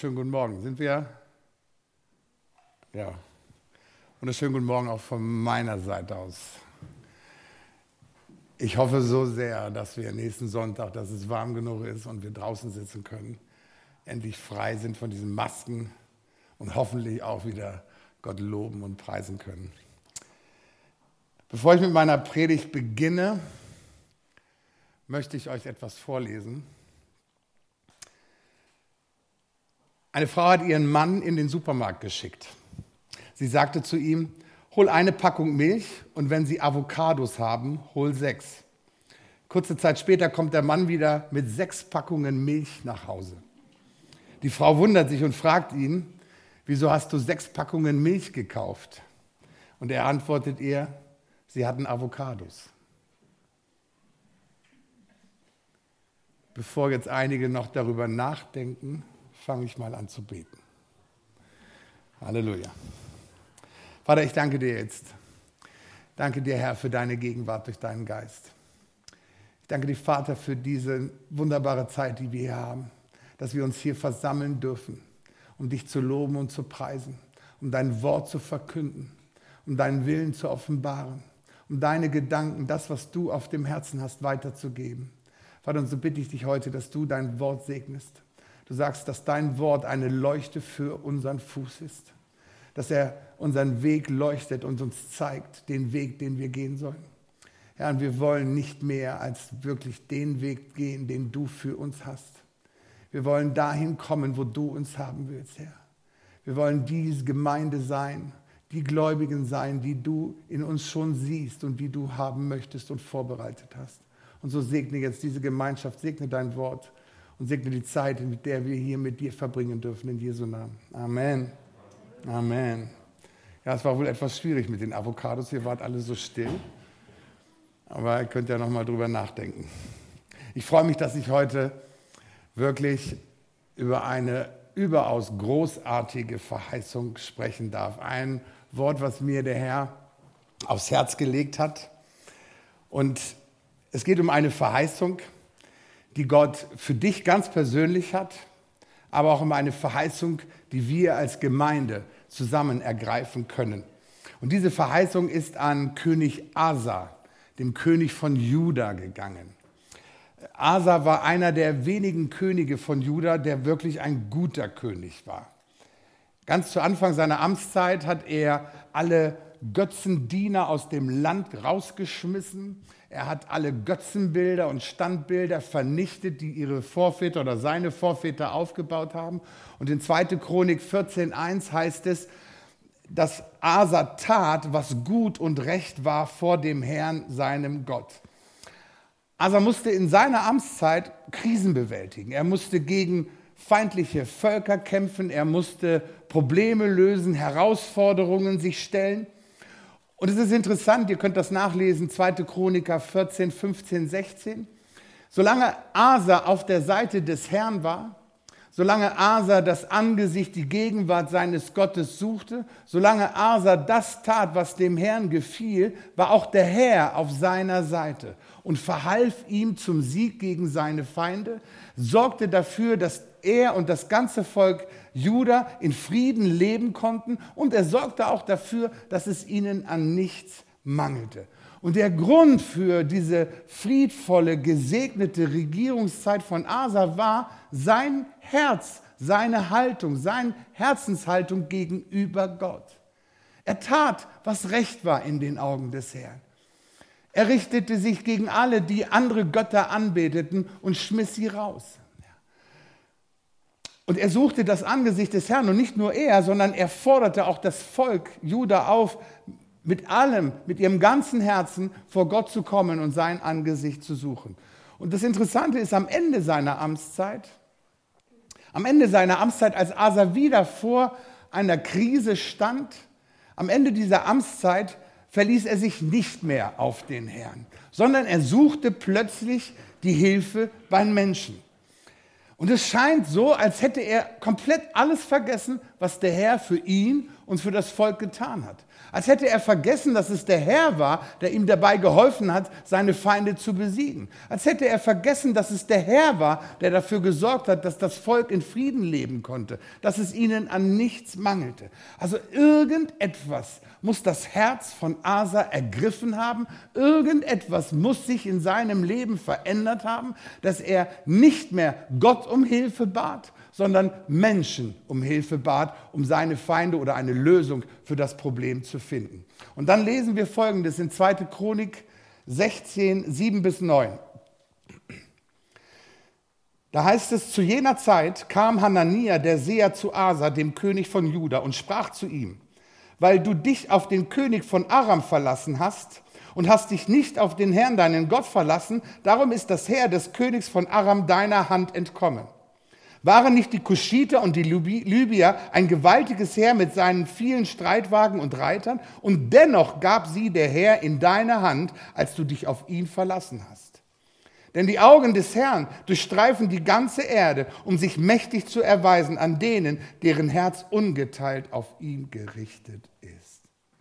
wunderschönen guten Morgen. Sind wir? Ja. Wunderschönen guten Morgen auch von meiner Seite aus. Ich hoffe so sehr, dass wir nächsten Sonntag, dass es warm genug ist und wir draußen sitzen können, endlich frei sind von diesen Masken und hoffentlich auch wieder Gott loben und preisen können. Bevor ich mit meiner Predigt beginne, möchte ich euch etwas vorlesen. Eine Frau hat ihren Mann in den Supermarkt geschickt. Sie sagte zu ihm, hol eine Packung Milch und wenn Sie Avocados haben, hol 6. Kurze Zeit später kommt der Mann wieder mit 6 Packungen Milch nach Hause. Die Frau wundert sich und fragt ihn, wieso hast du 6 Packungen Milch gekauft? Und er antwortet ihr, sie hatten Avocados. Bevor jetzt einige noch darüber nachdenken, fange ich mal an zu beten. Halleluja. Vater, ich danke dir jetzt. Danke dir, Herr, für deine Gegenwart durch deinen Geist. Ich danke dir, Vater, für diese wunderbare Zeit, die wir hier haben, dass wir uns hier versammeln dürfen, um dich zu loben und zu preisen, um dein Wort zu verkünden, um deinen Willen zu offenbaren, um deine Gedanken, das, was du auf dem Herzen hast, weiterzugeben. Vater, und so bitte ich dich heute, dass du dein Wort segnest. Du sagst, dass dein Wort eine Leuchte für unseren Fuß ist, dass er unseren Weg leuchtet und uns zeigt, den Weg, den wir gehen sollen. Herr, und wir wollen nicht mehr als wirklich den Weg gehen, den du für uns hast. Wir wollen dahin kommen, wo du uns haben willst, Herr. Wir wollen diese Gemeinde sein, die Gläubigen sein, die du in uns schon siehst und die du haben möchtest und vorbereitet hast. Und so segne jetzt diese Gemeinschaft, segne dein Wort und segne die Zeit, in der wir hier mit dir verbringen dürfen, in Jesu Namen. Amen. Amen. Ja, es war wohl etwas schwierig mit den Avocados, ihr wart alle so still. Aber ihr könnt ja noch mal drüber nachdenken. Ich freue mich, dass ich heute wirklich über eine überaus großartige Verheißung sprechen darf. Ein Wort, was mir der Herr aufs Herz gelegt hat. Und es geht um eine Verheißung, die Gott für dich ganz persönlich hat, aber auch um eine Verheißung, die wir als Gemeinde zusammen ergreifen können. Und diese Verheißung ist an König Asa, dem König von Juda, gegangen. Asa war einer der wenigen Könige von Juda, der wirklich ein guter König war. Ganz zu Anfang seiner Amtszeit hat er alle Götzendiener aus dem Land rausgeschmissen. Er hat alle Götzenbilder und Standbilder vernichtet, die ihre Vorväter oder seine Vorväter aufgebaut haben. Und in 2. Chronik 14,1 heißt es, dass Asa tat, was gut und recht war vor dem Herrn, seinem Gott. Asa musste in seiner Amtszeit Krisen bewältigen. Er musste gegen feindliche Völker kämpfen, er musste Probleme lösen, Herausforderungen sich stellen. Und es ist interessant, ihr könnt das nachlesen, 2. Chroniker 14, 15, 16. Solange Asa auf der Seite des Herrn war, solange Asa das Angesicht, die Gegenwart seines Gottes suchte, solange Asa das tat, was dem Herrn gefiel, war auch der Herr auf seiner Seite und verhalf ihm zum Sieg gegen seine Feinde, sorgte dafür, dass er und das ganze Volk Juda in Frieden leben konnten und er sorgte auch dafür, dass es ihnen an nichts mangelte. Und der Grund für diese friedvolle, gesegnete Regierungszeit von Asa war sein Herz, seine Haltung, seine Herzenshaltung gegenüber Gott. Er tat, was recht war in den Augen des Herrn. Er richtete sich gegen alle, die andere Götter anbeteten und schmiss sie raus. Und er suchte das Angesicht des Herrn und nicht nur er, sondern er forderte auch das Volk Juda auf, mit allem, mit ihrem ganzen Herzen vor Gott zu kommen und sein Angesicht zu suchen. Und das Interessante ist, am Ende seiner Amtszeit, als Asa wieder vor einer Krise stand, am Ende dieser Amtszeit verließ er sich nicht mehr auf den Herrn, sondern er suchte plötzlich die Hilfe bei Menschen. Und es scheint so, als hätte er komplett alles vergessen, was der Herr für ihn und für das Volk getan hat. Als hätte er vergessen, dass es der Herr war, der ihm dabei geholfen hat, seine Feinde zu besiegen. Als hätte er vergessen, dass es der Herr war, der dafür gesorgt hat, dass das Volk in Frieden leben konnte, dass es ihnen an nichts mangelte. Also irgendetwas muss das Herz von Asa ergriffen haben, irgendetwas muss sich in seinem Leben verändert haben, dass er nicht mehr Gott um Hilfe bat, sondern Menschen um Hilfe bat, um seine Feinde oder eine Lösung für das Problem zu finden. Und dann lesen wir Folgendes in 2. Chronik 16, 7-9. Da heißt es, zu jener Zeit kam Hanania, der Seher, zu Asa, dem König von Juda, und sprach zu ihm, weil du dich auf den König von Aram verlassen hast und hast dich nicht auf den Herrn, deinen Gott, verlassen, darum ist das Heer des Königs von Aram deiner Hand entkommen. Waren nicht die Kuschiter und die Libyer ein gewaltiges Heer mit seinen vielen Streitwagen und Reitern? Und dennoch gab sie der Herr in deine Hand, als du dich auf ihn verlassen hast. Denn die Augen des Herrn durchstreifen die ganze Erde, um sich mächtig zu erweisen an denen, deren Herz ungeteilt auf ihn gerichtet ist.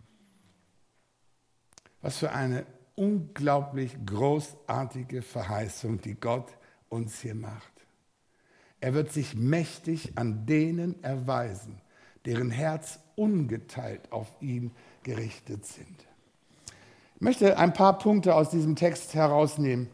Was für eine unglaublich großartige Verheißung, die Gott uns hier macht. Er wird sich mächtig an denen erweisen, deren Herz ungeteilt auf ihn gerichtet sind. Ich möchte ein paar Punkte aus diesem Text herausnehmen.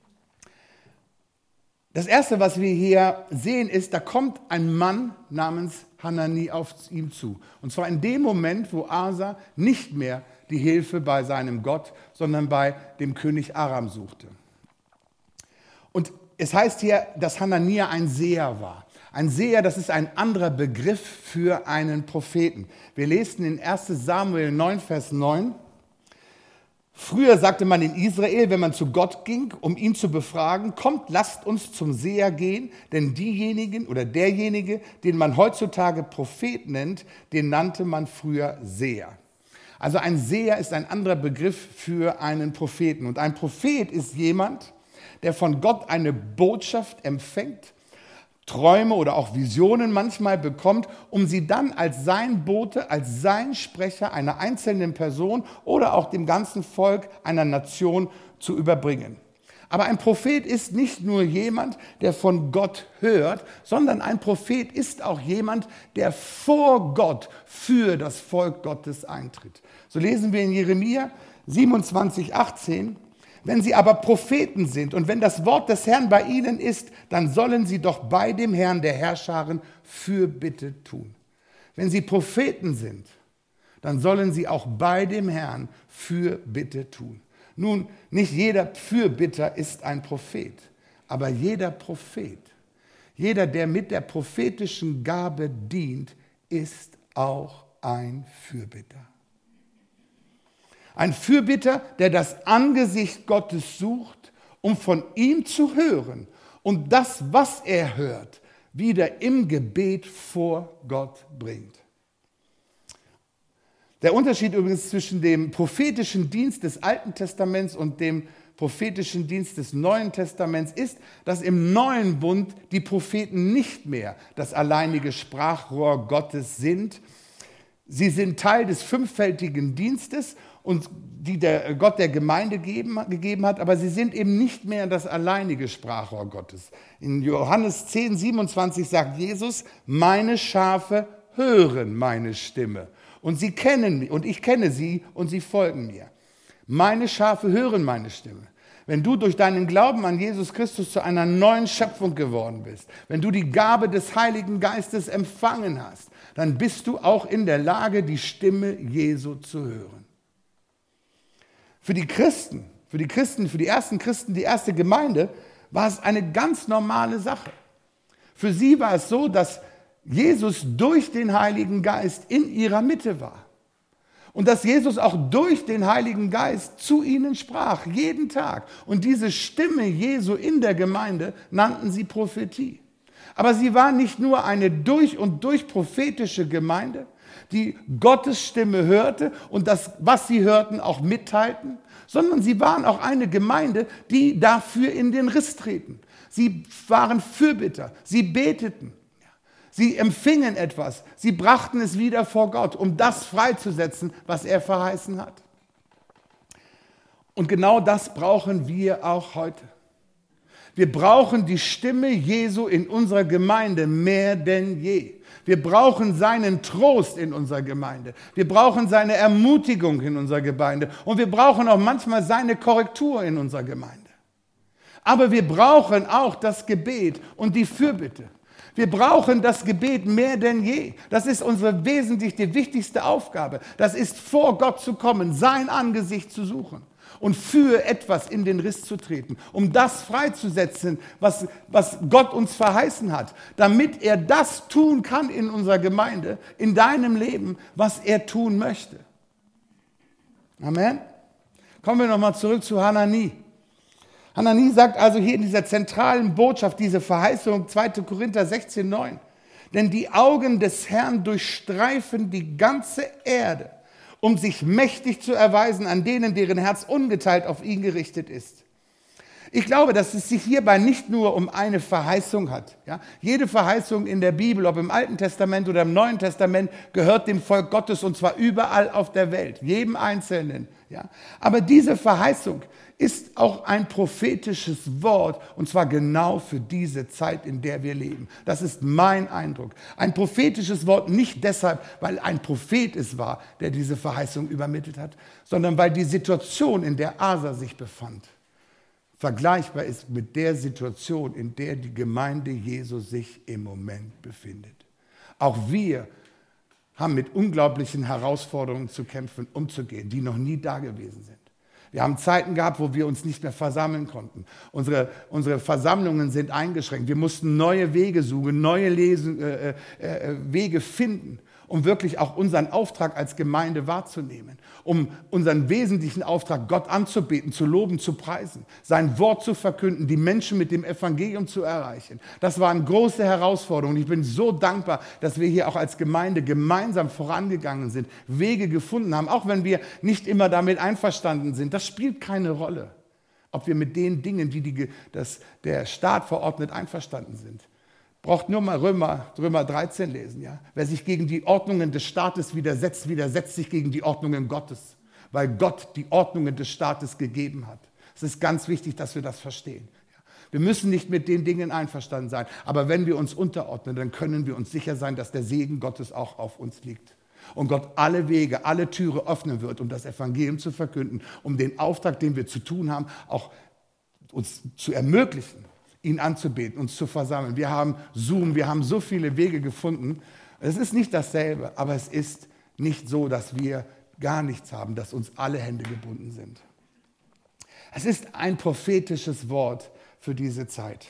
Das Erste, was wir hier sehen, ist, da kommt ein Mann namens Hanani auf ihn zu. Und zwar in dem Moment, wo Asa nicht mehr die Hilfe bei seinem Gott, sondern bei dem König Aram suchte. Und es heißt hier, dass Hanania ein Seher war. Ein Seher, das ist ein anderer Begriff für einen Propheten. Wir lesen in 1 Samuel 9, Vers 9. Früher sagte man in Israel, wenn man zu Gott ging, um ihn zu befragen, kommt, lasst uns zum Seher gehen, denn diejenigen oder derjenige, den man heutzutage Prophet nennt, den nannte man früher Seher. Also ein Seher ist ein anderer Begriff für einen Propheten. Und ein Prophet ist jemand, der von Gott eine Botschaft empfängt, Träume oder auch Visionen manchmal bekommt, um sie dann als sein Bote, als sein Sprecher einer einzelnen Person oder auch dem ganzen Volk einer Nation zu überbringen. Aber ein Prophet ist nicht nur jemand, der von Gott hört, sondern ein Prophet ist auch jemand, der vor Gott für das Volk Gottes eintritt. So lesen wir in Jeremia 27, 18. Wenn sie aber Propheten sind und wenn das Wort des Herrn bei ihnen ist, dann sollen sie doch bei dem Herrn der Herrscharen Fürbitte tun. Wenn sie Propheten sind, dann sollen sie auch bei dem Herrn Fürbitte tun. Nun, nicht jeder Fürbitter ist ein Prophet, aber jeder Prophet, jeder, der mit der prophetischen Gabe dient, ist auch ein Fürbitter. Ein Fürbitter, der das Angesicht Gottes sucht, um von ihm zu hören und das, was er hört, wieder im Gebet vor Gott bringt. Der Unterschied übrigens zwischen dem prophetischen Dienst des Alten Testaments und dem prophetischen Dienst des Neuen Testaments ist, dass im Neuen Bund die Propheten nicht mehr das alleinige Sprachrohr Gottes sind. Sie sind Teil des fünffältigen Dienstes, und die der Gott der Gemeinde gegeben hat, aber sie sind eben nicht mehr das alleinige Sprachrohr Gottes. In Johannes 10, 27 sagt Jesus, meine Schafe hören meine Stimme und sie kennen mich und ich kenne sie und sie folgen mir. Meine Schafe hören meine Stimme. Wenn du durch deinen Glauben an Jesus Christus zu einer neuen Schöpfung geworden bist, wenn du die Gabe des Heiligen Geistes empfangen hast, dann bist du auch in der Lage, die Stimme Jesu zu hören. Für die ersten Christen, die erste Gemeinde, war es eine ganz normale Sache. Für sie war es so, dass Jesus durch den Heiligen Geist in ihrer Mitte war. Und dass Jesus auch durch den Heiligen Geist zu ihnen sprach, jeden Tag. Und diese Stimme Jesu in der Gemeinde nannten sie Prophetie. Aber sie war nicht nur eine durch und durch prophetische Gemeinde, die Gottes Stimme hörte und das, was sie hörten, auch mitteilten, sondern sie waren auch eine Gemeinde, die dafür in den Riss treten. Sie waren Fürbitter, sie beteten. Sie empfingen etwas. Sie brachten es wieder vor Gott, um das freizusetzen, was er verheißen hat. Und genau das brauchen wir auch heute. Wir brauchen die Stimme Jesu in unserer Gemeinde mehr denn je. Wir brauchen seinen Trost in unserer Gemeinde. Wir brauchen seine Ermutigung in unserer Gemeinde. Und wir brauchen auch manchmal seine Korrektur in unserer Gemeinde. Aber wir brauchen auch das Gebet und die Fürbitte. Wir brauchen das Gebet mehr denn je. Das ist unsere wesentlich die wichtigste Aufgabe. Das ist, vor Gott zu kommen, sein Angesicht zu suchen und für etwas in den Riss zu treten, um das freizusetzen, was Gott uns verheißen hat, damit er das tun kann in unserer Gemeinde, in deinem Leben, was er tun möchte. Amen. Kommen wir nochmal zurück zu Hanani. Hanani sagt also hier in dieser zentralen Botschaft, diese Verheißung, 2. Korinther 16,9. Denn die Augen des Herrn durchstreifen die ganze Erde, um sich mächtig zu erweisen an denen, deren Herz ungeteilt auf ihn gerichtet ist. Ich glaube, dass es sich hierbei nicht nur um eine Verheißung hat. Ja? Jede Verheißung in der Bibel, ob im Alten Testament oder im Neuen Testament, gehört dem Volk Gottes, und zwar überall auf der Welt, jedem Einzelnen. Ja? Aber diese Verheißung ist auch ein prophetisches Wort, und zwar genau für diese Zeit, in der wir leben. Das ist mein Eindruck. Ein prophetisches Wort nicht deshalb, weil ein Prophet es war, der diese Verheißung übermittelt hat, sondern weil die Situation, in der Asa sich befand, vergleichbar ist mit der Situation, in der die Gemeinde Jesu sich im Moment befindet. Auch wir haben mit unglaublichen Herausforderungen zu kämpfen, umzugehen, die noch nie da gewesen sind. Wir haben Zeiten gehabt, wo wir uns nicht mehr versammeln konnten. Unsere Versammlungen sind eingeschränkt. Wir mussten neue Wege suchen, neue Wege finden, um wirklich auch unseren Auftrag als Gemeinde wahrzunehmen, um unseren wesentlichen Auftrag, Gott anzubeten, zu loben, zu preisen, sein Wort zu verkünden, die Menschen mit dem Evangelium zu erreichen. Das waren große Herausforderungen. Ich bin so dankbar, dass wir hier auch als Gemeinde gemeinsam vorangegangen sind, Wege gefunden haben, auch wenn wir nicht immer damit einverstanden sind. Das spielt keine Rolle, ob wir mit den Dingen, die der Staat verordnet, einverstanden sind. Braucht nur mal Römer 13 lesen. Ja? Wer sich gegen die Ordnungen des Staates widersetzt, widersetzt sich gegen die Ordnungen Gottes, weil Gott die Ordnungen des Staates gegeben hat. Es ist ganz wichtig, dass wir das verstehen. Wir müssen nicht mit den Dingen einverstanden sein, aber wenn wir uns unterordnen, dann können wir uns sicher sein, dass der Segen Gottes auch auf uns liegt. Und Gott alle Wege, alle Türen öffnen wird, um das Evangelium zu verkünden, um den Auftrag, den wir zu tun haben, auch uns zu ermöglichen, ihn anzubeten, uns zu versammeln. Wir haben Zoom, wir haben so viele Wege gefunden. Es ist nicht dasselbe, aber es ist nicht so, dass wir gar nichts haben, dass uns alle Hände gebunden sind. Es ist ein prophetisches Wort für diese Zeit.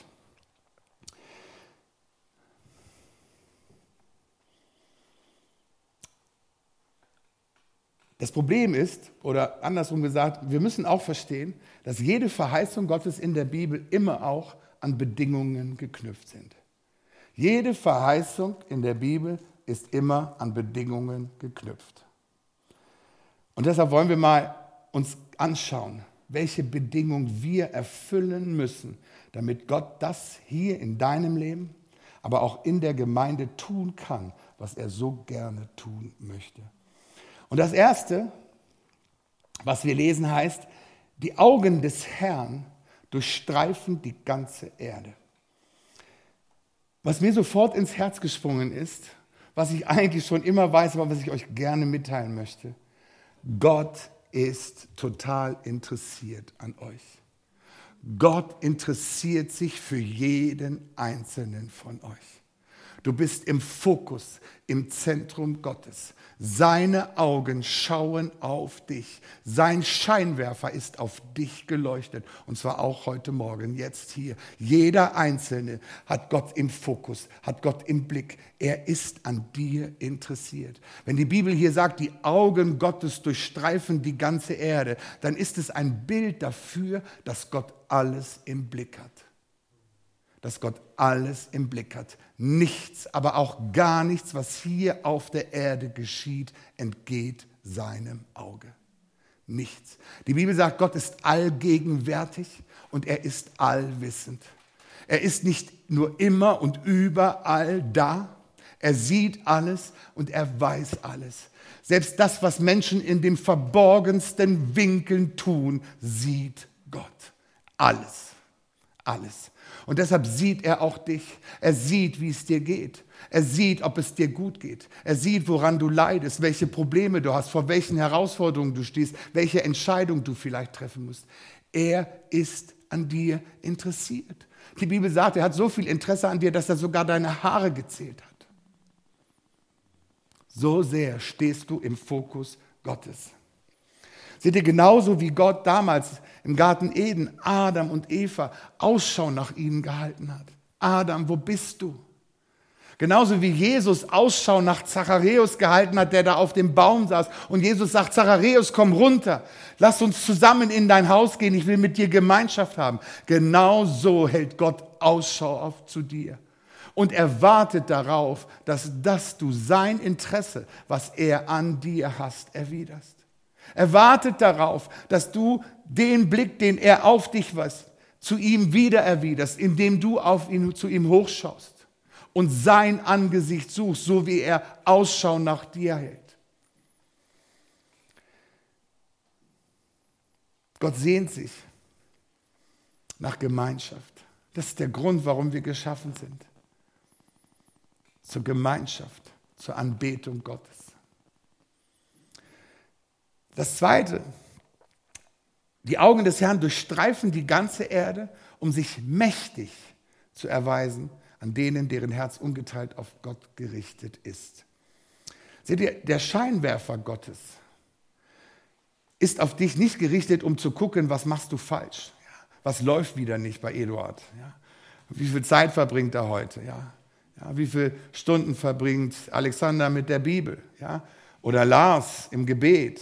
Das Problem ist, oder andersrum gesagt, wir müssen auch verstehen, dass jede Verheißung Gottes in der Bibel immer auch an Bedingungen geknüpft sind. Jede Verheißung in der Bibel ist immer an Bedingungen geknüpft. Und deshalb wollen wir mal uns anschauen, welche Bedingungen wir erfüllen müssen, damit Gott das hier in deinem Leben, aber auch in der Gemeinde tun kann, was er so gerne tun möchte. Und das Erste, was wir lesen, heißt, die Augen des Herrn durchstreifen die ganze Erde. Was mir sofort ins Herz gesprungen ist, was ich eigentlich schon immer weiß, aber was ich euch gerne mitteilen möchte: Gott ist total interessiert an euch. Gott interessiert sich für jeden Einzelnen von euch. Du bist im Fokus, im Zentrum Gottes. Seine Augen schauen auf dich. Sein Scheinwerfer ist auf dich geleuchtet. Und zwar auch heute Morgen, jetzt hier. Jeder Einzelne hat Gott im Fokus, hat Gott im Blick. Er ist an dir interessiert. Wenn die Bibel hier sagt, die Augen Gottes durchstreifen die ganze Erde, dann ist es ein Bild dafür, dass Gott alles im Blick hat. Dass Gott alles im Blick hat. Nichts, aber auch gar nichts, was hier auf der Erde geschieht, entgeht seinem Auge. Nichts. Die Bibel sagt, Gott ist allgegenwärtig und er ist allwissend. Er ist nicht nur immer und überall da. Er sieht alles und er weiß alles. Selbst das, was Menschen in den verborgensten Winkeln tun, sieht Gott. Alles. Alles. Und deshalb sieht er auch dich. Er sieht, wie es dir geht. Er sieht, ob es dir gut geht. Er sieht, woran du leidest, welche Probleme du hast, vor welchen Herausforderungen du stehst, welche Entscheidung du vielleicht treffen musst. Er ist an dir interessiert. Die Bibel sagt, er hat so viel Interesse an dir, dass er sogar deine Haare gezählt hat. So sehr stehst du im Fokus Gottes. Seht ihr, genauso wie Gott damals im Garten Eden Adam und Eva Ausschau nach ihnen gehalten hat. Adam, wo bist du? Genauso wie Jesus Ausschau nach Zacharias gehalten hat, der da auf dem Baum saß. Und Jesus sagt, Zacharias, komm runter. Lass uns zusammen in dein Haus gehen. Ich will mit dir Gemeinschaft haben. Genauso hält Gott Ausschau zu dir. Und er wartet darauf, dass du sein Interesse, was er an dir hast, erwiderst. Er wartet darauf, dass du den Blick, den er auf dich was, zu ihm wieder erwiderst, indem du zu ihm hochschaust und sein Angesicht suchst, so wie er Ausschau nach dir hält. Gott sehnt sich nach Gemeinschaft. Das ist der Grund, warum wir geschaffen sind. Zur Gemeinschaft, zur Anbetung Gottes. Das Zweite, die Augen des Herrn durchstreifen die ganze Erde, um sich mächtig zu erweisen an denen, deren Herz ungeteilt auf Gott gerichtet ist. Seht ihr, der Scheinwerfer Gottes ist auf dich nicht gerichtet, um zu gucken, was machst du falsch, was läuft wieder nicht bei Eduard, wie viel Zeit verbringt er heute, wie viele Stunden verbringt Alexander mit der Bibel, oder Lars im Gebet.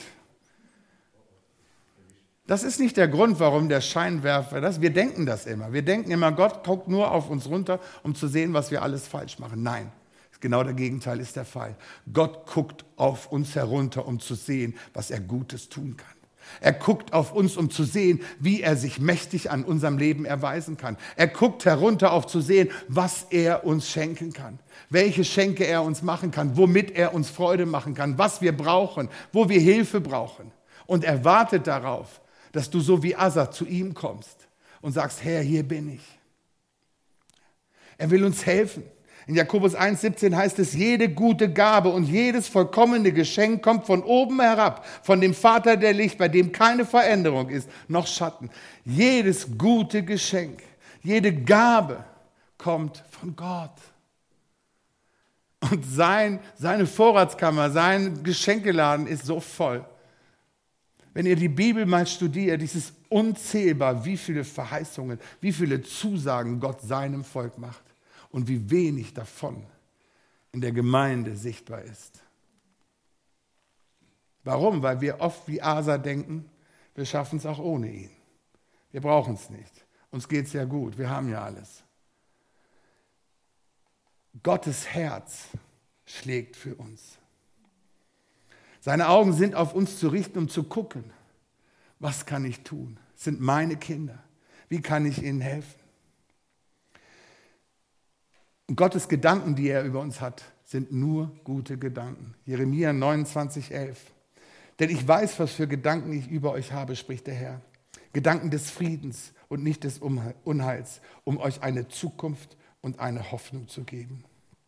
Das ist nicht der Grund, warum der Scheinwerfer das. Wir denken das immer. Wir denken immer, Gott guckt nur auf uns runter, um zu sehen, was wir alles falsch machen. Nein, genau der Gegenteil ist der Fall. Gott guckt auf uns herunter, um zu sehen, was er Gutes tun kann. Er guckt auf uns, um zu sehen, wie er sich mächtig an unserem Leben erweisen kann. Er guckt herunter, auf zu sehen, was er uns schenken kann. Welche Schenke er uns machen kann, womit er uns Freude machen kann, was wir brauchen, wo wir Hilfe brauchen. Und er wartet darauf, dass du so wie Asa zu ihm kommst und sagst, Herr, hier bin ich. Er will uns helfen. In Jakobus 1,17 heißt es, jede gute Gabe und jedes vollkommene Geschenk kommt von oben herab, von dem Vater der Licht, bei dem keine Veränderung ist, noch Schatten. Jedes gute Geschenk, jede Gabe kommt von Gott. Und seine Vorratskammer, sein Geschenkeladen ist so voll. Wenn ihr die Bibel mal studiert, ist es unzählbar, wie viele Verheißungen, wie viele Zusagen Gott seinem Volk macht und wie wenig davon in der Gemeinde sichtbar ist. Warum? Weil wir oft wie Asa denken, wir schaffen es auch ohne ihn. Wir brauchen es nicht. Uns geht es ja gut, wir haben ja alles. Gottes Herz schlägt für uns. Seine Augen sind auf uns zu richten, um zu gucken, was kann ich tun? Es sind meine Kinder. Wie kann ich ihnen helfen? Und Gottes Gedanken, die er über uns hat, sind nur gute Gedanken. Jeremia 29,11. Denn ich weiß, was für Gedanken ich über euch habe, spricht der Herr. Gedanken des Friedens und nicht des Unheils, um euch eine Zukunft und eine Hoffnung zu geben.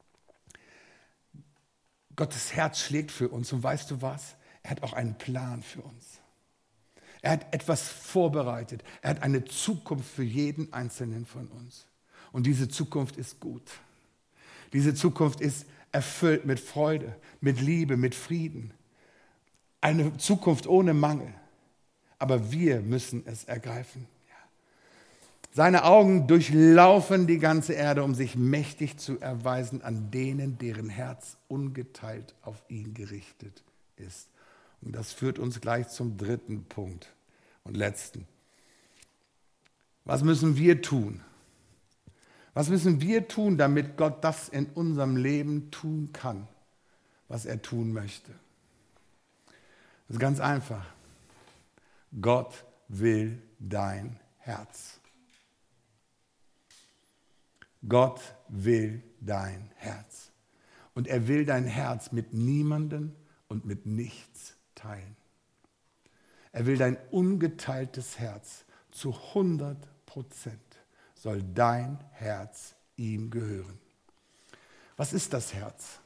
Gottes Herz schlägt für uns und weißt du was? Er hat auch einen Plan für uns. Er hat etwas vorbereitet. Er hat eine Zukunft für jeden Einzelnen von uns. Und diese Zukunft ist gut. Diese Zukunft ist erfüllt mit Freude, mit Liebe, mit Frieden. Eine Zukunft ohne Mangel. Aber wir müssen es ergreifen. Seine Augen durchlaufen die ganze Erde, um sich mächtig zu erweisen an denen, deren Herz ungeteilt auf ihn gerichtet ist. Und das führt uns gleich zum dritten Punkt und letzten. Was müssen wir tun? Was müssen wir tun, damit Gott das in unserem Leben tun kann, was er tun möchte? Das ist ganz einfach. Gott will dein Herz. Gott will dein Herz. Und er will dein Herz mit niemandem und mit nichts teilen. Er will dein ungeteiltes Herz zu 100% soll dein Herz ihm gehören. Was ist das Herz?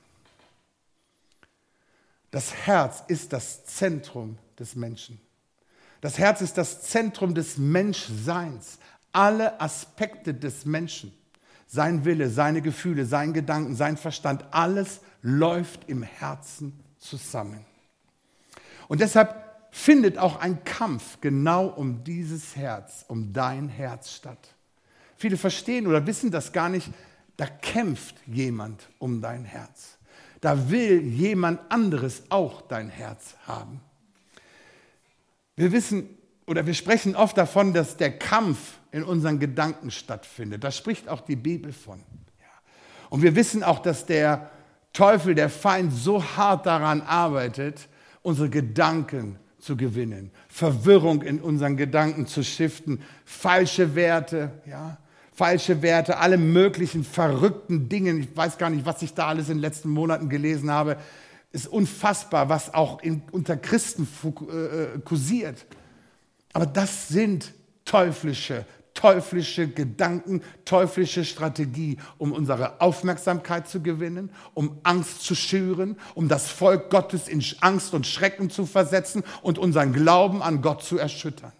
Das Herz ist das Zentrum des Menschen. Das Herz ist das Zentrum des Menschseins. Alle Aspekte des Menschen, sein Wille, seine Gefühle, sein Gedanken, sein Verstand, alles läuft im Herzen zusammen. Und deshalb findet auch ein Kampf genau um dieses Herz, um dein Herz statt. Viele verstehen oder wissen das gar nicht, da kämpft jemand um dein Herz. Da will jemand anderes auch dein Herz haben. Wir wissen oder wir sprechen oft davon, dass der Kampf in unseren Gedanken stattfindet. Da spricht auch die Bibel von. Ja. Und wir wissen auch, dass der Teufel, der Feind, so hart daran arbeitet, unsere Gedanken zu gewinnen, Verwirrung in unseren Gedanken zu shiften, falsche Werte, alle möglichen verrückten Dinge. Ich weiß gar nicht, was ich da alles in den letzten Monaten gelesen habe. Ist unfassbar, was auch unter Christen kursiert. Aber das sind teuflische Gedanken, teuflische Strategie, um unsere Aufmerksamkeit zu gewinnen, um Angst zu schüren, um das Volk Gottes in Angst und Schrecken zu versetzen und unseren Glauben an Gott zu erschüttern.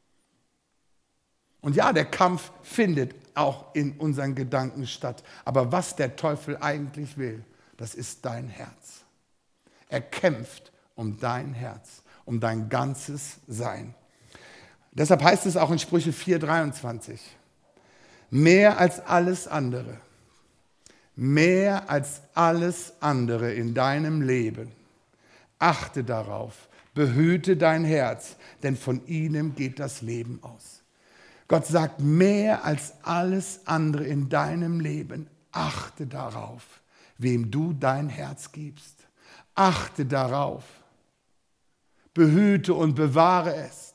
Und ja, der Kampf findet auch in unseren Gedanken statt. Aber was der Teufel eigentlich will, das ist dein Herz. Er kämpft um dein Herz, um dein ganzes Sein. Deshalb heißt es auch in Sprüche 4,23, mehr als alles andere in deinem Leben, achte darauf, behüte dein Herz, denn von ihnen geht das Leben aus. Gott sagt, mehr als alles andere in deinem Leben, achte darauf, wem du dein Herz gibst. Achte darauf, behüte und bewahre es.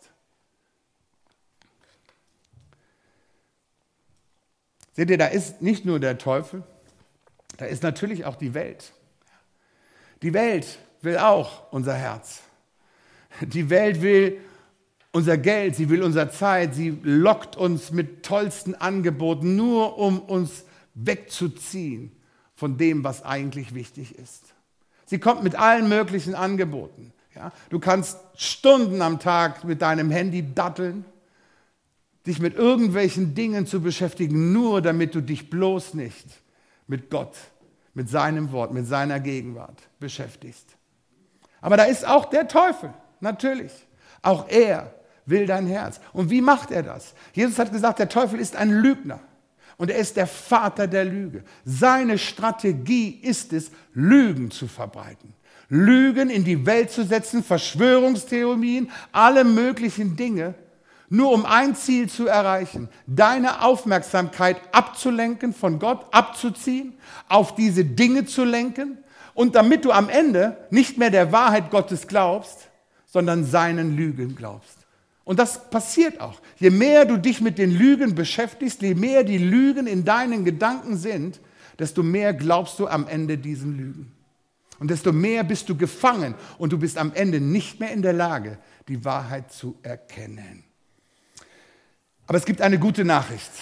Seht ihr, da ist nicht nur der Teufel, da ist natürlich auch die Welt. Die Welt will auch unser Herz. Die Welt will unser Geld, sie will unsere Zeit, sie lockt uns mit tollsten Angeboten, nur um uns wegzuziehen von dem, was eigentlich wichtig ist. Sie kommt mit allen möglichen Angeboten. Ja? Du kannst Stunden am Tag mit deinem Handy datteln, dich mit irgendwelchen Dingen zu beschäftigen, nur damit du dich bloß nicht mit Gott, mit seinem Wort, mit seiner Gegenwart beschäftigst. Aber da ist auch der Teufel, natürlich. Auch er will dein Herz. Und wie macht er das? Jesus hat gesagt, der Teufel ist ein Lügner. Und er ist der Vater der Lüge. Seine Strategie ist es, Lügen zu verbreiten. Lügen in die Welt zu setzen, Verschwörungstheorien, alle möglichen Dinge, nur um ein Ziel zu erreichen, deine Aufmerksamkeit abzulenken, von Gott abzuziehen, auf diese Dinge zu lenken und damit du am Ende nicht mehr der Wahrheit Gottes glaubst, sondern seinen Lügen glaubst. Und das passiert auch. Je mehr du dich mit den Lügen beschäftigst, je mehr die Lügen in deinen Gedanken sind, desto mehr glaubst du am Ende diesen Lügen. Und desto mehr bist du gefangen und du bist am Ende nicht mehr in der Lage, die Wahrheit zu erkennen. Aber es gibt eine gute Nachricht.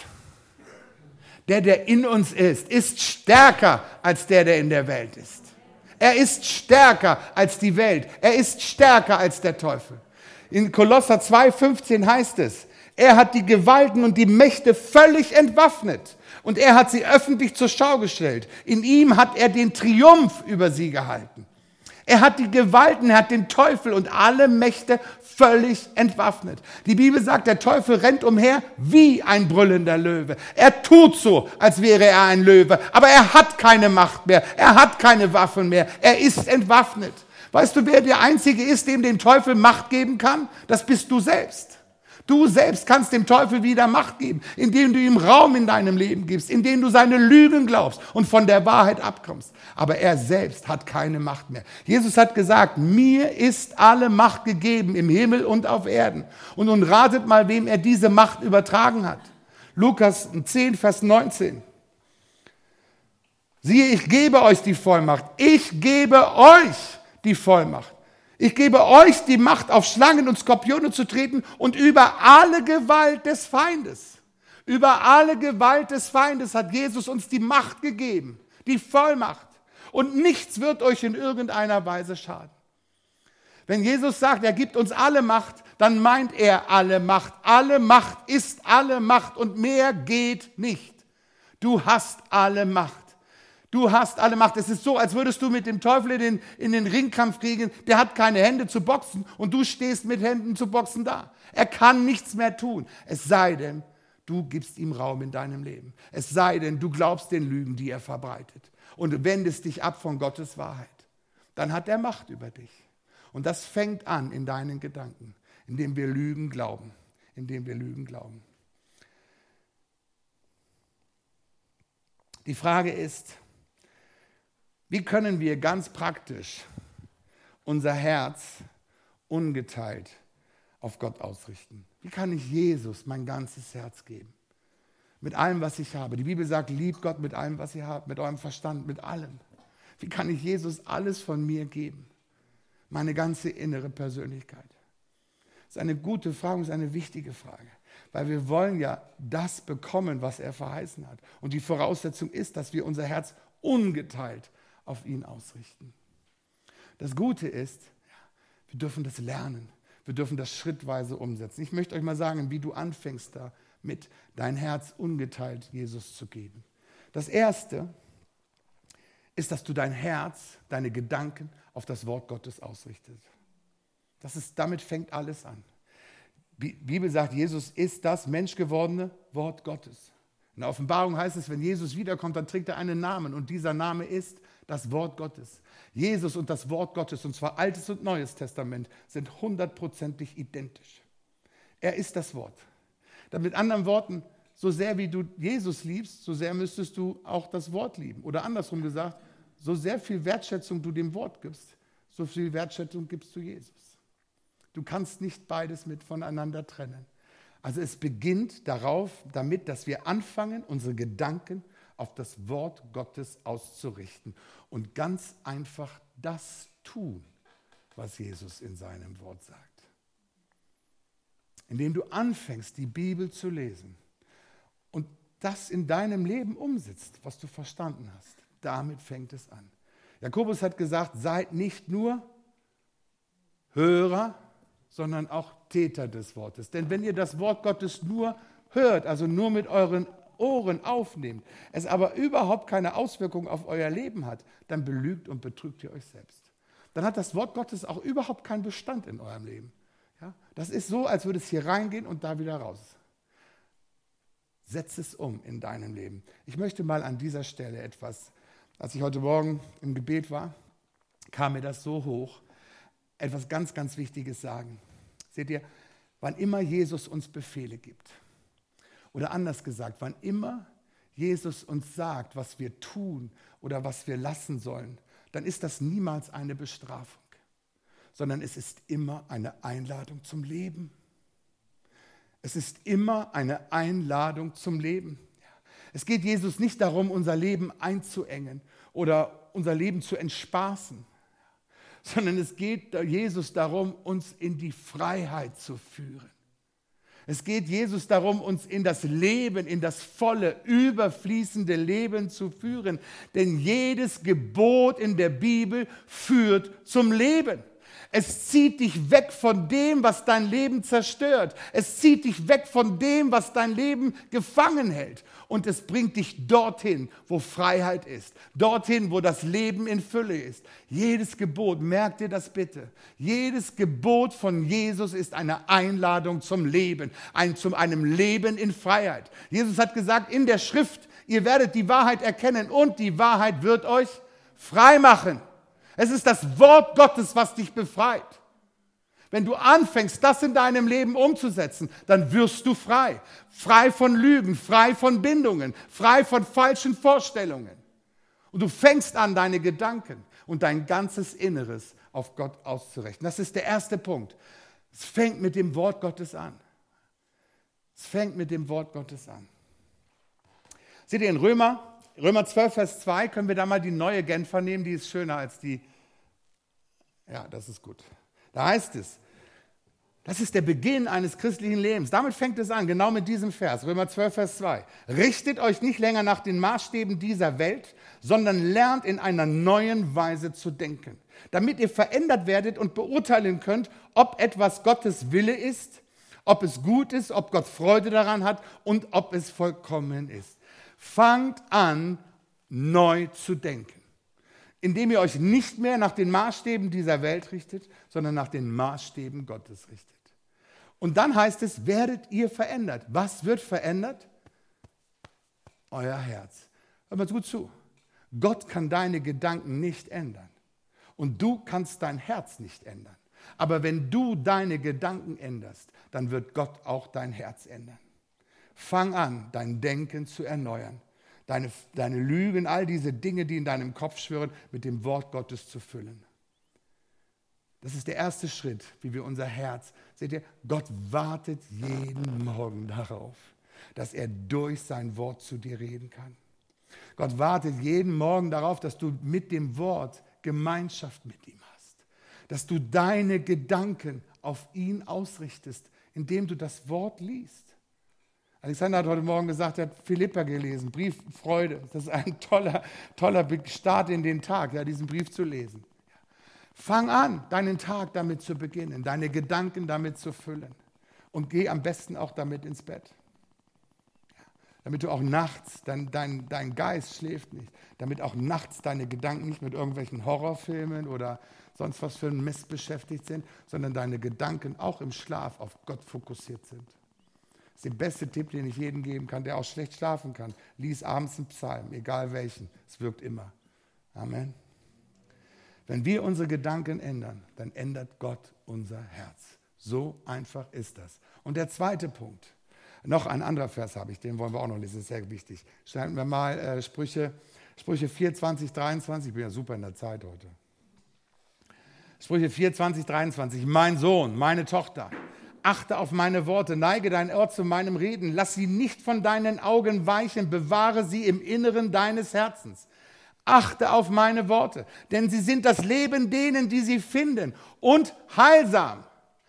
Der in uns ist stärker als der in der Welt ist. Er ist stärker als die Welt. Er ist stärker als der Teufel. In Kolosser 2,15 heißt es, er hat die Gewalten und die Mächte völlig entwaffnet und er hat sie öffentlich zur Schau gestellt. In ihm hat er den Triumph über sie gehalten. Er hat die Gewalten, er hat den Teufel und alle Mächte völlig entwaffnet. Die Bibel sagt, der Teufel rennt umher wie ein brüllender Löwe. Er tut so, als wäre er ein Löwe, aber er hat keine Macht mehr, er hat keine Waffen mehr, er ist entwaffnet. Weißt du, wer der Einzige ist, dem Teufel Macht geben kann? Das bist du selbst. Du selbst kannst dem Teufel wieder Macht geben, indem du ihm Raum in deinem Leben gibst, indem du seine Lügen glaubst und von der Wahrheit abkommst. Aber er selbst hat keine Macht mehr. Jesus hat gesagt, mir ist alle Macht gegeben im Himmel und auf Erden. Und nun ratet mal, wem er diese Macht übertragen hat. Lukas 10, Vers 19. Siehe, ich gebe euch die Vollmacht. Ich gebe euch die Vollmacht. Ich gebe euch die Macht, auf Schlangen und Skorpione zu treten und über alle Gewalt des Feindes. Über alle Gewalt des Feindes hat Jesus uns die Macht gegeben, die Vollmacht. Und nichts wird euch in irgendeiner Weise schaden. Wenn Jesus sagt, er gibt uns alle Macht, dann meint er alle Macht. Alle Macht ist alle Macht und mehr geht nicht. Du hast alle Macht. Du hast alle Macht. Es ist so, als würdest du mit dem Teufel in den Ringkampf kriegen. Der hat keine Hände zu boxen und du stehst mit Händen zu boxen da. Er kann nichts mehr tun. Es sei denn, du gibst ihm Raum in deinem Leben. Es sei denn, du glaubst den Lügen, die er verbreitet. Und wendest dich ab von Gottes Wahrheit. Dann hat er Macht über dich. Und das fängt an in deinen Gedanken, indem wir Lügen glauben. Indem wir Lügen glauben. Die Frage ist, wie können wir ganz praktisch unser Herz ungeteilt auf Gott ausrichten? Wie kann ich Jesus mein ganzes Herz geben? Mit allem, was ich habe. Die Bibel sagt, liebt Gott mit allem, was ihr habt, mit eurem Verstand, mit allem. Wie kann ich Jesus alles von mir geben? Meine ganze innere Persönlichkeit. Das ist eine gute Frage und ist eine wichtige Frage. Weil wir wollen ja das bekommen, was er verheißen hat. Und die Voraussetzung ist, dass wir unser Herz ungeteilt auf ihn ausrichten. Das Gute ist, wir dürfen das lernen. Wir dürfen das schrittweise umsetzen. Ich möchte euch mal sagen, wie du anfängst damit, dein Herz ungeteilt Jesus zu geben. Das Erste ist, dass du dein Herz, deine Gedanken auf das Wort Gottes ausrichtest. Damit fängt alles an. Die Bibel sagt, Jesus ist das menschgewordene Wort Gottes. In der Offenbarung heißt es, wenn Jesus wiederkommt, dann trägt er einen Namen und dieser Name ist das Wort Gottes. Jesus und das Wort Gottes, und zwar Altes und Neues Testament, sind 100%ig identisch. Er ist das Wort. Mit anderen Worten, so sehr wie du Jesus liebst, so sehr müsstest du auch das Wort lieben. Oder andersrum gesagt, so sehr viel Wertschätzung du dem Wort gibst, so viel Wertschätzung gibst du Jesus. Du kannst nicht beides voneinander trennen. Also es beginnt damit, dass wir anfangen, unsere Gedanken auf das Wort Gottes auszurichten und ganz einfach das tun, was Jesus in seinem Wort sagt. Indem du anfängst, die Bibel zu lesen und das in deinem Leben umsetzt, was du verstanden hast. Damit fängt es an. Jakobus hat gesagt, seid nicht nur Hörer, sondern auch Täter des Wortes. Denn wenn ihr das Wort Gottes nur hört, also nur mit euren Ohren aufnehmt, es aber überhaupt keine Auswirkung auf euer Leben hat, dann belügt und betrügt ihr euch selbst. Dann hat das Wort Gottes auch überhaupt keinen Bestand in eurem Leben. Ja? Das ist so, als würde es hier reingehen und da wieder raus. Setz es um in deinem Leben. Ich möchte mal an dieser Stelle als ich heute Morgen im Gebet war, kam mir das so hoch, etwas ganz, ganz Wichtiges sagen. Seht ihr, wann immer Jesus uns Befehle gibt, oder anders gesagt, wann immer Jesus uns sagt, was wir tun oder was wir lassen sollen, dann ist das niemals eine Bestrafung, sondern es ist immer eine Einladung zum Leben. Es ist immer eine Einladung zum Leben. Es geht Jesus nicht darum, unser Leben einzuengen oder unser Leben zu entspaßen, sondern es geht Jesus darum, uns in die Freiheit zu führen. Es geht Jesus darum, uns in das Leben, in das volle, überfließende Leben zu führen. Denn jedes Gebot in der Bibel führt zum Leben. Es zieht dich weg von dem, was dein Leben zerstört. Es zieht dich weg von dem, was dein Leben gefangen hält. Und es bringt dich dorthin, wo Freiheit ist. Dorthin, wo das Leben in Fülle ist. Jedes Gebot, merkt dir das bitte, jedes Gebot von Jesus ist eine Einladung zum Leben. Zu einem Leben in Freiheit. Jesus hat gesagt in der Schrift, ihr werdet die Wahrheit erkennen und die Wahrheit wird euch frei machen. Es ist das Wort Gottes, was dich befreit. Wenn du anfängst, das in deinem Leben umzusetzen, dann wirst du frei. Frei von Lügen, frei von Bindungen, frei von falschen Vorstellungen. Und du fängst an, deine Gedanken und dein ganzes Inneres auf Gott auszurichten. Das ist der erste Punkt. Es fängt mit dem Wort Gottes an. Es fängt mit dem Wort Gottes an. Seht ihr in Römer Römer 12, Vers 2, können wir da mal die neue Genfer nehmen, die ist schöner als die. Ja, das ist gut. Da heißt es, das ist der Beginn eines christlichen Lebens. Damit fängt es an, genau mit diesem Vers, Römer 12, Vers 2. Richtet euch nicht länger nach den Maßstäben dieser Welt, sondern lernt in einer neuen Weise zu denken, damit ihr verändert werdet und beurteilen könnt, ob etwas Gottes Wille ist, ob es gut ist, ob Gott Freude daran hat und ob es vollkommen ist. Fangt an, neu zu denken, indem ihr euch nicht mehr nach den Maßstäben dieser Welt richtet, sondern nach den Maßstäben Gottes richtet. Und dann heißt es, werdet ihr verändert. Was wird verändert? Euer Herz. Hör mal gut zu. Gott kann deine Gedanken nicht ändern. Und du kannst dein Herz nicht ändern. Aber wenn du deine Gedanken änderst, dann wird Gott auch dein Herz ändern. Fang an, dein Denken zu erneuern. Deine Lügen, all diese Dinge, die in deinem Kopf schwirren, mit dem Wort Gottes zu füllen. Das ist der erste Schritt, wie wir unser Herz, seht ihr, Gott wartet jeden Morgen darauf, dass er durch sein Wort zu dir reden kann. Gott wartet jeden Morgen darauf, dass du mit dem Wort Gemeinschaft mit ihm hast. Dass du deine Gedanken auf ihn ausrichtest, indem du das Wort liest. Alexander hat heute Morgen gesagt, er hat Philipper gelesen, Brief Freude. Das ist ein toller Start in den Tag, ja, diesen Brief zu lesen. Fang an, deinen Tag damit zu beginnen, deine Gedanken damit zu füllen und geh am besten auch damit ins Bett. Ja, damit du auch nachts, dein Geist schläft nicht, damit auch nachts deine Gedanken nicht mit irgendwelchen Horrorfilmen oder sonst was für ein Mist beschäftigt sind, sondern deine Gedanken auch im Schlaf auf Gott fokussiert sind. Das ist der beste Tipp, den ich jedem geben kann, der auch schlecht schlafen kann. Lies abends einen Psalm, egal welchen. Es wirkt immer. Amen. Wenn wir unsere Gedanken ändern, dann ändert Gott unser Herz. So einfach ist das. Und der zweite Punkt, noch ein anderer Vers habe ich, den wollen wir auch noch lesen, das ist sehr wichtig. Schreiben wir mal Sprüche 4, 20, 23, ich bin ja super in der Zeit heute. Sprüche 4, 20, 23, mein Sohn, meine Tochter, achte auf meine Worte, neige dein Ohr zu meinem Reden, lass sie nicht von deinen Augen weichen, bewahre sie im Inneren deines Herzens. Achte auf meine Worte, denn sie sind das Leben denen, die sie finden und heilsam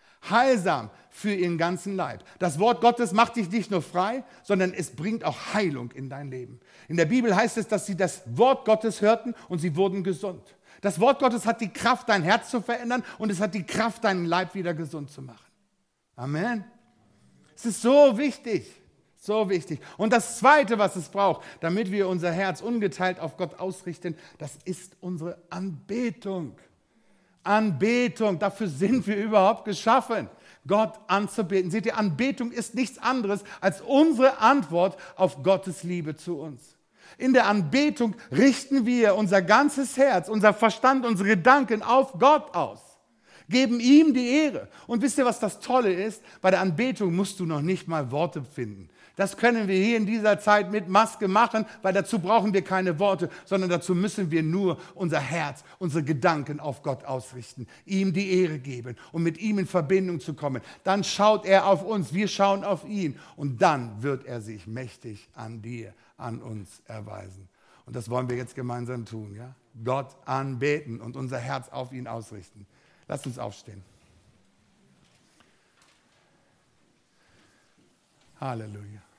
für ihren ganzen Leib. Das Wort Gottes macht dich nicht nur frei, sondern es bringt auch Heilung in dein Leben. In der Bibel heißt es, dass sie das Wort Gottes hörten und sie wurden gesund. Das Wort Gottes hat die Kraft, dein Herz zu verändern und es hat die Kraft, deinen Leib wieder gesund zu machen. Amen. Es ist so wichtig. So wichtig. Und das Zweite, was es braucht, damit wir unser Herz ungeteilt auf Gott ausrichten, das ist unsere Anbetung. Anbetung, dafür sind wir überhaupt geschaffen, Gott anzubeten. Seht ihr, Anbetung ist nichts anderes als unsere Antwort auf Gottes Liebe zu uns. In der Anbetung richten wir unser ganzes Herz, unser Verstand, unsere Gedanken auf Gott aus. Geben ihm die Ehre. Und wisst ihr, was das Tolle ist? Bei der Anbetung musst du noch nicht mal Worte finden. Das können wir hier in dieser Zeit mit Maske machen, weil dazu brauchen wir keine Worte, sondern dazu müssen wir nur unser Herz, unsere Gedanken auf Gott ausrichten, ihm die Ehre geben und mit ihm in Verbindung zu kommen. Dann schaut er auf uns, wir schauen auf ihn und dann wird er sich mächtig an dir, an uns erweisen. Und das wollen wir jetzt gemeinsam tun, ja? Gott anbeten und unser Herz auf ihn ausrichten. Lasst uns aufstehen. Halleluja.